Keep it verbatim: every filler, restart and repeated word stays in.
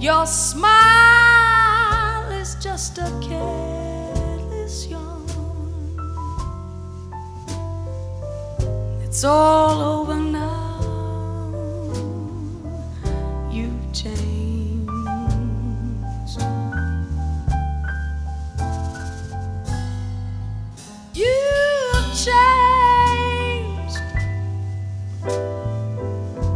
Your smile is just a careless yawn. It's all over now. You've changed.